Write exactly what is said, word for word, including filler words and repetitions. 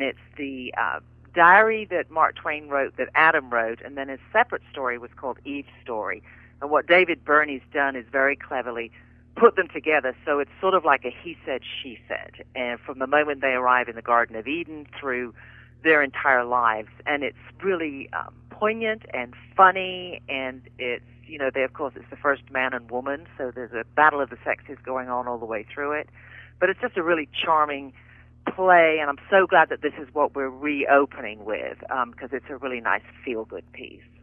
it's the uh, diary that Mark Twain wrote, that Adam wrote, and then his separate story was called Eve's Story. And what David Burney's done is very cleverly put them together, so it's sort of like a he said, she said, and from the moment they arrive in the Garden of Eden through their entire lives. And it's really um, poignant and funny, and it's, you know, they, of course, it's the first man and woman, so there's a battle of the sexes going on all the way through it. But it's just a really charming play, and I'm so glad that this is what we're reopening with, because um, it's a really nice feel-good piece.